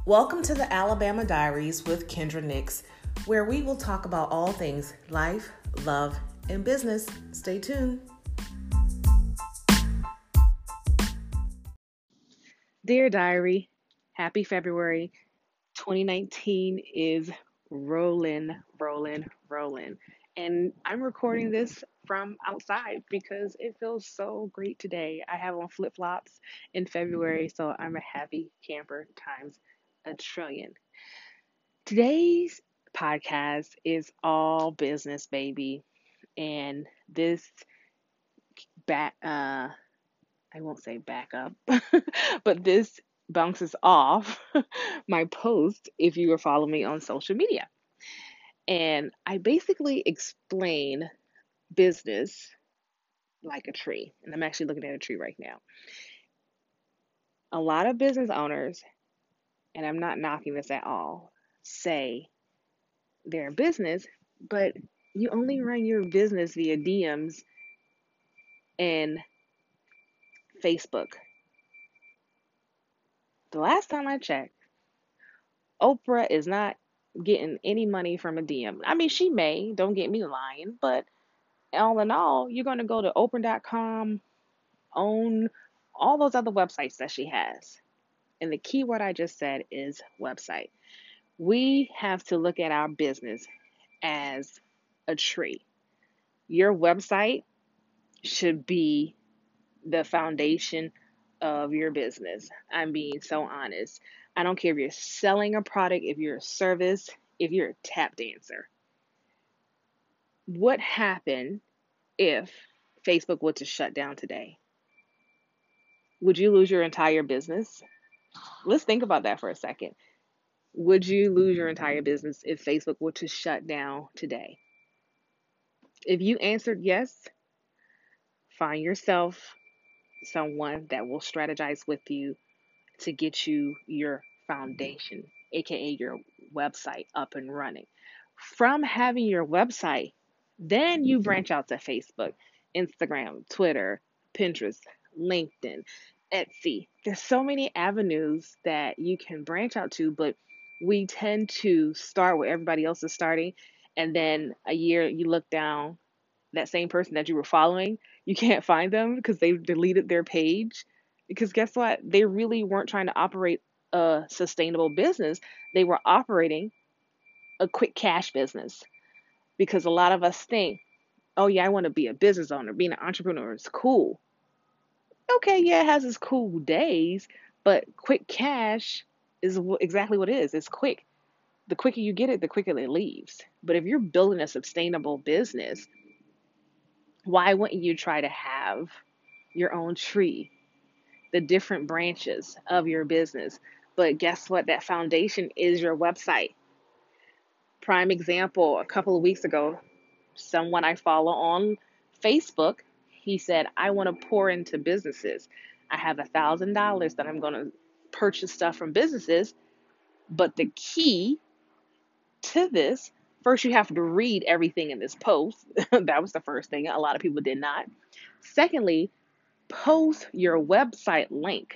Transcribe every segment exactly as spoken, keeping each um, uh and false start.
Welcome to the Alabama Diaries with Kendra Nix, where we will talk about all things life, love, and business. Stay tuned. Dear Diary, happy February. twenty nineteen is rolling, rolling, rolling. And I'm recording this from outside because it feels so great today. I have on flip flops in February, so I'm a happy camper times a trillion. Today's podcast is all business, baby. And this back, uh, I won't say backup, but this bounces off my post if you were following me on social media. And I basically explain business like a tree. And I'm actually looking at a tree right now. A lot of business owners, and I'm not knocking this at all, say they're a business, but you only run your business via D Ms and Facebook. The last time I checked, Oprah is not getting any money from a D M. I mean, she may, don't get me lying, but all in all, you're going to go to Oprah dot com, own all those other websites that she has. And the key word I just said is website. We have to look at our business as a tree. Your website should be the foundation of your business. I'm being so honest. I don't care if you're selling a product, if you're a service, if you're a tap dancer. What happened if Facebook were to shut down today? Would you lose your entire business? Let's think about that for a second. Would you lose your entire business if Facebook were to shut down today? If you answered yes, find yourself someone that will strategize with you to get you your foundation, aka your website, up and running. From having your website, then you branch out to Facebook, Instagram, Twitter, Pinterest, LinkedIn, Etsy. There's so many avenues that you can branch out to, but we tend to start where everybody else is starting. And then a year you look down, that same person that you were following, you can't find them because they've deleted their page. Because guess what? They really weren't trying to operate a sustainable business. They were operating a quick cash business. Because a lot of us think, oh, yeah, I want to be a business owner. Being an entrepreneur is cool. Okay, yeah, it has its cool days, but quick cash is exactly what it is. It's quick. The quicker you get it, the quicker it leaves. But if you're building a sustainable business, why wouldn't you try to have your own tree, the different branches of your business? But guess what? That foundation is your website. Prime example, a couple of weeks ago, someone I follow on Facebook, he said, I want to pour into businesses. I have a thousand dollars that I'm going to purchase stuff from businesses. But the key to this, first, you have to read everything in this post. That was the first thing. A lot of people did not. Secondly, post your website link.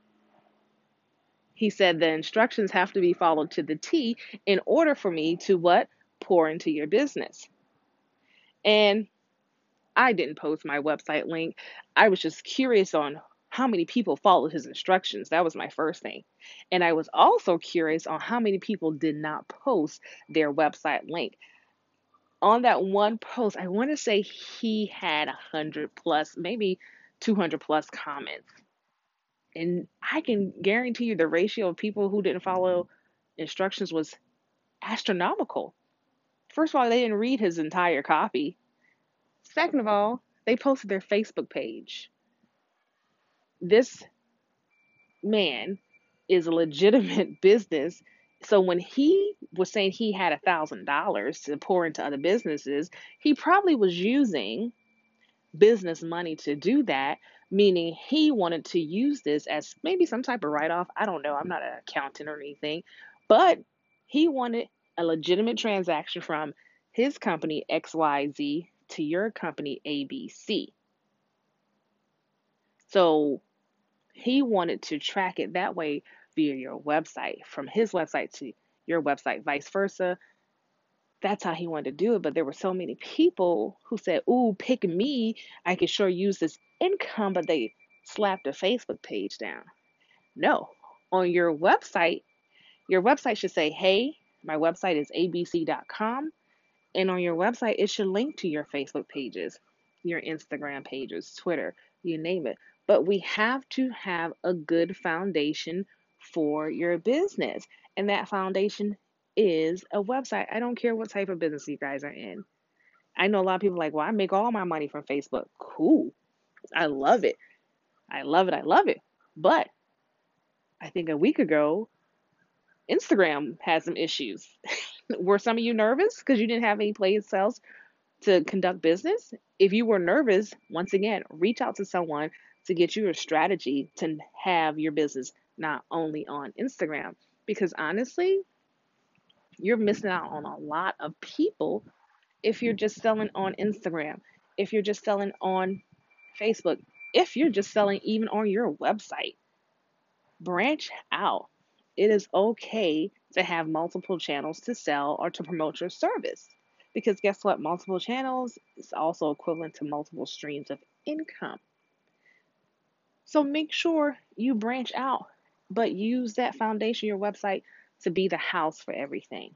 He said the instructions have to be followed to the T in order for me to what? Pour into your business. And I didn't post my website link. I was just curious on how many people followed his instructions. That was my first thing. And I was also curious on how many people did not post their website link. On that one post, I want to say he had one hundred plus, maybe two hundred plus comments. And I can guarantee you the ratio of people who didn't follow instructions was astronomical. First of all, they didn't read his entire copy. Second of all, they posted their Facebook page. This man is a legitimate business. So when he was saying he had a thousand dollars to pour into other businesses, he probably was using business money to do that, meaning he wanted to use this as maybe some type of write off. I don't know. I'm not an accountant or anything, but he wanted a legitimate transaction from his company X Y Z to your company A B C. So he wanted to track it that way via your website, from his website to your website, vice versa. That's how he wanted to do it. But there were so many people who said, "Ooh, pick me. I can sure use this income," but they slapped a Facebook page down. No. On your website, your website should say, "Hey, my website is a b c dot com." And on your website, it should link to your Facebook pages, your Instagram pages, Twitter, you name it. But we have to have a good foundation for your business. And that foundation is a website. I don't care what type of business you guys are in. I know a lot of people are like, well, I make all my money from Facebook. Cool. I love it. I love it. I love it. But I think a week ago, Instagram had some issues. Were some of you nervous because you didn't have any paid sales to conduct business? If you were nervous, once again, reach out to someone to get you a strategy to have your business not only on Instagram. Because honestly, you're missing out on a lot of people if you're just selling on Instagram, if you're just selling on Facebook, if you're just selling even on your website. Branch out. It is okay to have multiple channels to sell or to promote your service. Because guess what? Multiple channels is also equivalent to multiple streams of income. So make sure you branch out, but use that foundation, your website, to be the house for everything.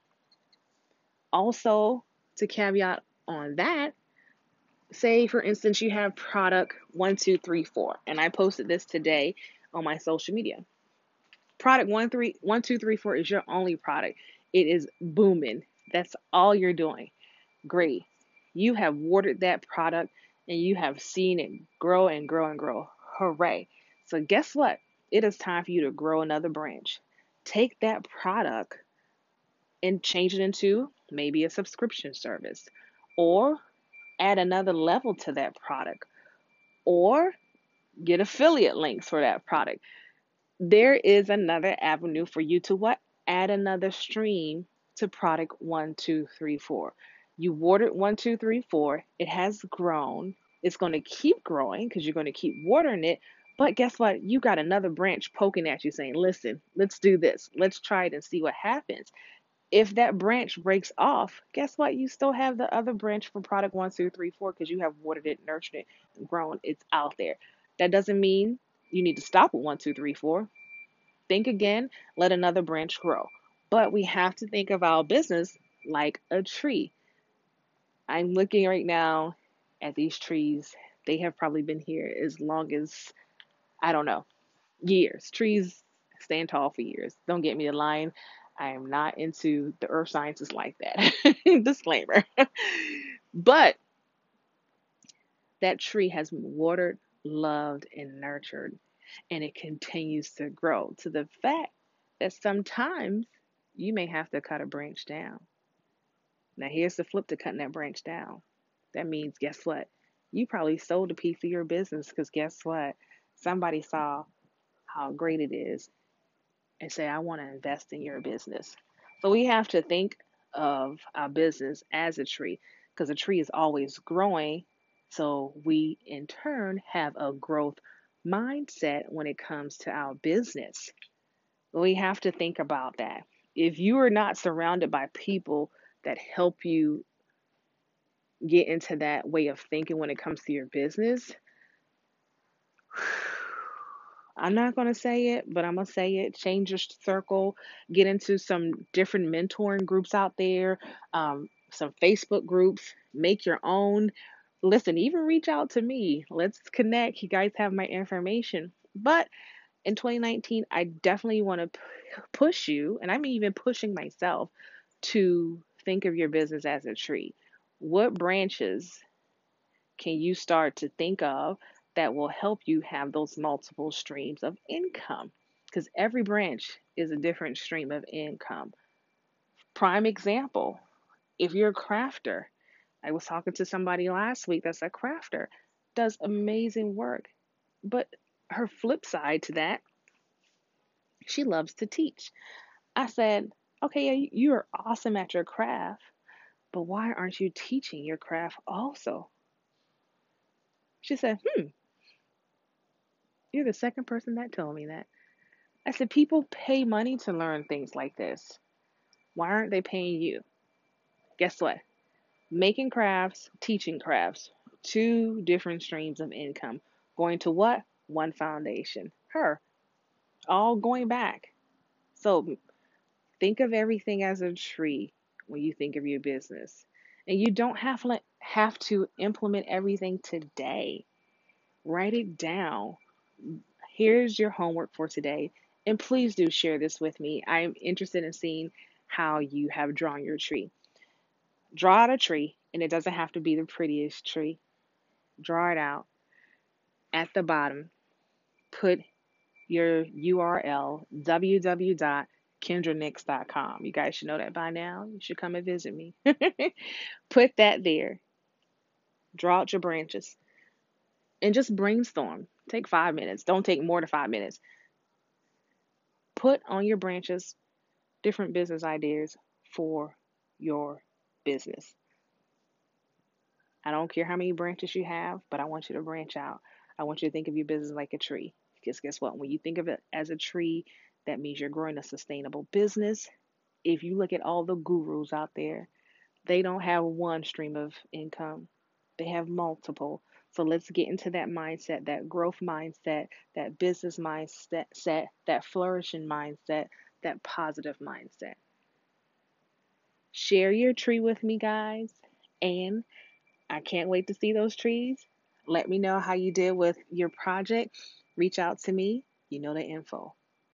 Also, to caveat on that, say for instance you have product one, two, three, four, and I posted this today on my social media. Product one, three, one, two, three, four is your only product. It is booming. That's all you're doing. Great. You have watered that product and you have seen it grow and grow and grow. Hooray. So guess what? It is time for you to grow another branch. Take that product and change it into maybe a subscription service, or add another level to that product, or get affiliate links for that product. There is another avenue for you to what? Add another stream to product one, two, three, four. You watered one, two, three, four. It has grown. It's going to keep growing because you're going to keep watering it. But guess what? You got another branch poking at you saying, listen, let's do this. Let's try it and see what happens. If that branch breaks off, guess what? You still have the other branch for product one, two, three, four because you have watered it, nurtured it, grown. It's out there. That doesn't mean you need to stop at one, two, three, four. Think again, let another branch grow. But we have to think of our business like a tree. I'm looking right now at these trees. They have probably been here as long as, I don't know, years. Trees stand tall for years. Don't get me a line. I am not into the earth sciences like that. Disclaimer. But that tree has been watered, loved, and nurtured, and it continues to grow to the fact that sometimes you may have to cut a branch down. Now, here's the flip to cutting that branch down. That means, guess what? You probably sold a piece of your business because guess what? Somebody saw how great it is and say, I want to invest in your business. So we have to think of our business as a tree because a tree is always growing. So we, in turn, have a growth mindset when it comes to our business. We have to think about that. If you are not surrounded by people that help you get into that way of thinking when it comes to your business, I'm not going to say it, but I'm going to say it. Change your circle, get into some different mentoring groups out there, um, some Facebook groups, make your own. Listen, even reach out to me. Let's connect. You guys have my information. But in twenty nineteen, I definitely want to p- push you, and I'm even pushing myself to think of your business as a tree. What branches can you start to think of that will help you have those multiple streams of income? Because every branch is a different stream of income. Prime example, if you're a crafter, I was talking to somebody last week that's a crafter, does amazing work. But her flip side to that, she loves to teach. I said, okay, yeah, you are awesome at your craft, but why aren't you teaching your craft also? She said, hmm, you're the second person that told me that. I said, people pay money to learn things like this. Why aren't they paying you? Guess what? Making crafts, teaching crafts, two different streams of income. Going to what? One foundation. Her. All going back. So think of everything as a tree when you think of your business. And you don't have to, have to implement everything today. Write it down. Here's your homework for today. And please do share this with me. I'm interested in seeing how you have drawn your tree. Draw out a tree, and it doesn't have to be the prettiest tree. Draw it out. At the bottom, put your U R L, w w w dot kendra nix dot com. You guys should know that by now. You should come and visit me. Put that there. Draw out your branches. And just brainstorm. Take five minutes. Don't take more than five minutes. Put on your branches different business ideas for your business. I don't care how many branches you have, but I want you to branch out. I want you to think of your business like a tree. Because guess what? When you think of it as a tree, that means you're growing a sustainable business. If you look at all the gurus out there, they don't have one stream of income. They have multiple. So let's get into that mindset, that growth mindset, that business mindset, that flourishing mindset, that positive mindset. Share your tree with me, guys. And I can't wait to see those trees. Let me know how you did with your project. Reach out to me. You know the info.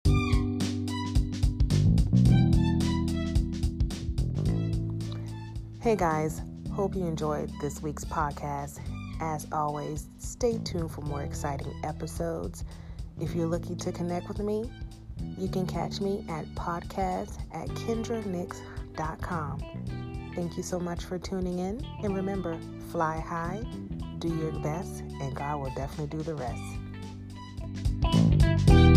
Hey guys, hope you enjoyed this week's podcast. As always, stay tuned for more exciting episodes. If you're looking to connect with me, you can catch me at podcast at kendra nix dot com. Thank you so much for tuning in. And remember, fly high, do your best, and God will definitely do the rest.